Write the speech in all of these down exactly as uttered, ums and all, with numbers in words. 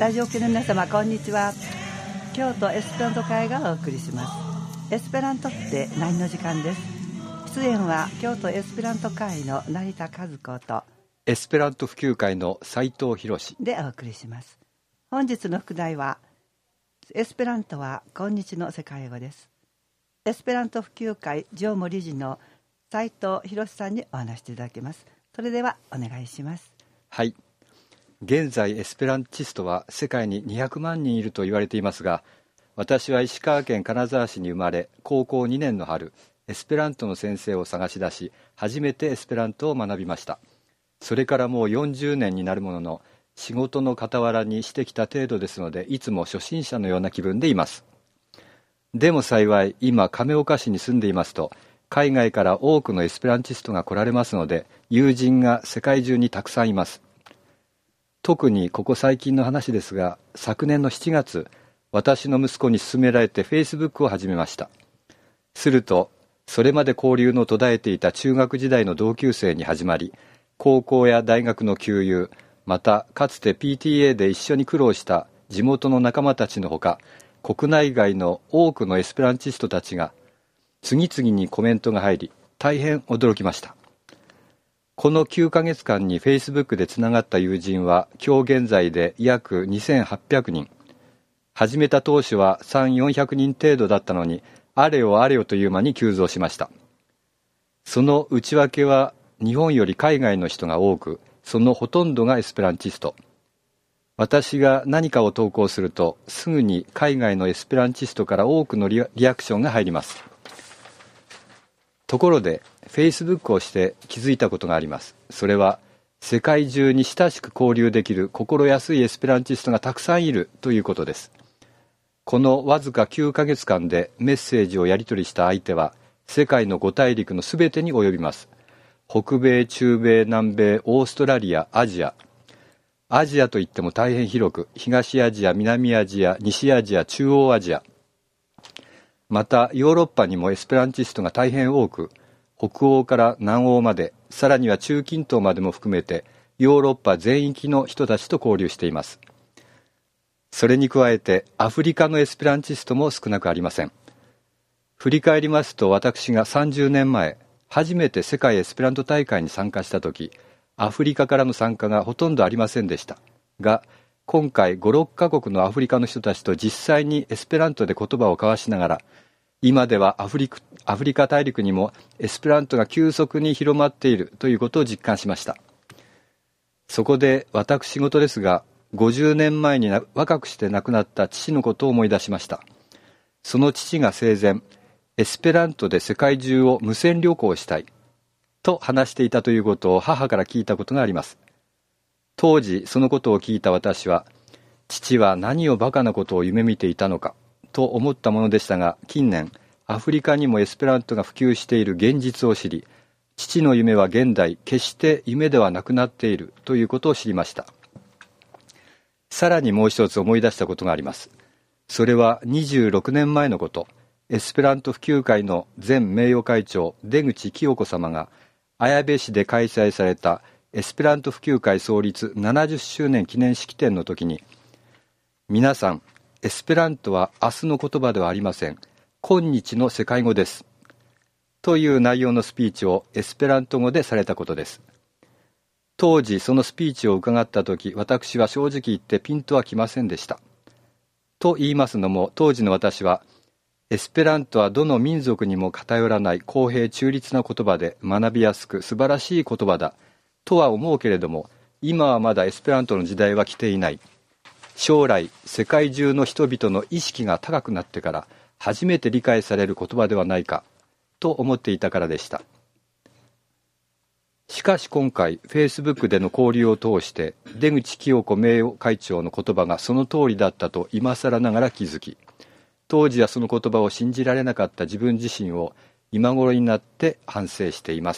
ラジオ系の皆様こんにちは。京都エスペラント会がお送りします。エスペラントって何の時間です。出演は京都エスペラント会の成田和子とエスペラント普及会の斉藤博でお送りします。本日の副題はエスペラントは今日の世界語です。エスペラント普及会常務理事の斉藤博さんにお話していただきます。それではお願いします。 はい、現在エスペランチストは世界ににひゃくまんにんいると言われていますが、私は石川県金沢市に生まれ、高校にねんの春エスペラントの先生を探し出し、初めてエスペラントを学びました。それからもうよんじゅうねんになるものの、仕事の傍らにしてきた程度ですので、いつも初心者のような気分でいます。でも幸い今亀岡市に住んでいますと、海外から多くのエスペランチストが来られますので、友人が世界中にたくさんいます。特にここ最近の話ですが、昨年のしちがつ、私の息子に勧められて Facebook を始めました。するとそれまで交流の途絶えていた中学時代の同級生に始まり、高校や大学の旧友、またかつて ピーティーエー で一緒に苦労した地元の仲間たちのほか、国内外の多くのエスペランチストたちが次々にコメントが入り、大変驚きました。このきゅうかげつかんに Facebook でつながった友人は今日現在で約にせんはっぴゃくにん。始めた当初はさんびゃく、よんひゃくにん程度だったのに、あれよあれよという間に急増しました。その内訳は日本より海外の人が多く、そのほとんどがエスペランチスト。私が何かを投稿すると、すぐに海外のエスペランチストから多くのリアクションが入ります。ところで Facebook をして気づいたことがあります。それは世界中に親しく交流できる心安いエスペランチストがたくさんいるということです。このわずかきゅうかげつかんでメッセージをやり取りした相手は世界のご大陸のすべてに及びます。北米、中米、南米、オーストラリア、アジア。アジアといっても大変広く、東アジア、南アジア、西アジア、中央アジア。またヨーロッパにもエスペランチストが大変多く、北欧から南欧まで、さらには中近東までも含めてヨーロッパ全域の人たちと交流しています。それに加えてアフリカのエスペランチストも少なくありません。振り返りますと、私がさんじゅうねんまえ初めて世界エスペラント大会に参加した時、アフリカからの参加がほとんどありませんでしたが、今回ご、ろっかこくのアフリカの人たちと実際にエスペラントで言葉を交わしながら、今ではアフリカ、アフリカ大陸にもエスペラントが急速に広まっているということを実感しました。そこで私事ですが、ごじゅうねんまえに若くして亡くなった父のことを思い出しました。その父が生前、エスペラントで世界中を無線旅行したいと話していたということを母から聞いたことがあります。当時そのことを聞いた私は、父は何をバカなことを夢見ていたのかと思ったものでしたが、近年アフリカにもエスペラントが普及している現実を知り、父の夢は現代決して夢ではなくなっているということを知りました。さらにもう一つ思い出したことがあります。それはにじゅうろくねんまえのこと。エスペラント普及会の前名誉会長出口清子様が綾部市で開催されたエスペラント普及会創立ななじゅっしゅうねん記念式典の時に、皆さん、エスペラントは明日の言葉ではありません。今日の世界語です。という内容のスピーチをエスペラント語でされたことです。当時そのスピーチを伺ったとき、私は正直言ってピンとはきませんでした。と言いますのも、当時の私は、エスペラントはどの民族にも偏らない公平中立な言葉で学びやすく素晴らしい言葉だ、とは思うけれども、今はまだエスペラントの時代は来ていない。将来、世界中の人々の意識が高くなってから、初めて理解される言葉ではないか、と思っていたからでした。しかし今回 Facebook での交流を通して出口清子名誉会長の言葉がその通りだったと今更ながら気づき、当時はその言葉を信じられなかった自分自身を今頃になって反省しています。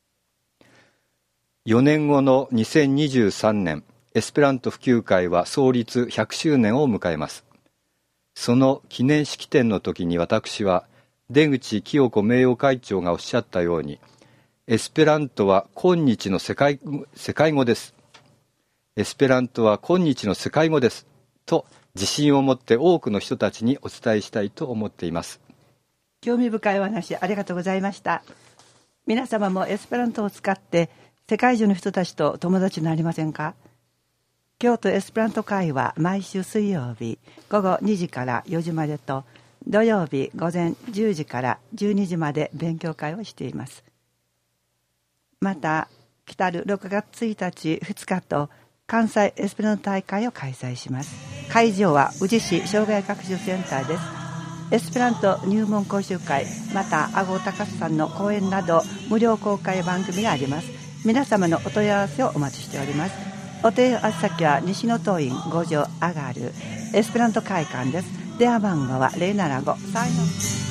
よねんごのにせんにじゅうさんねん、エスペラント普及会は創立ひゃくしゅうねんを迎えます。その記念式典の時に私は出口清子名誉会長がおっしゃったように、エスペラントは今日の世界、世界語です。エスペラントは今日の世界語ですと自信を持って多くの人たちにお伝えしたいと思っています。 興味深いお話ありがとうございました。皆様もエスペラントを使って世界中の人たちと友達になりませんか？京都エスペラント会は毎週水曜日午後にじからよじまでと土曜日午前じゅうじからじゅうにじまで勉強会をしています。また来たるろくがつついたちふつかと関西エスペラント大会を開催します。会場は宇治市障害学習センターです。エスペラント入門講習会、また阿郷隆さんの講演など無料公開番組があります。皆様のお問い合わせをお待ちしております。お問い合わせ先は西野党院ご条上がるエスペラント会館です。電話番号はゼロななご さんよん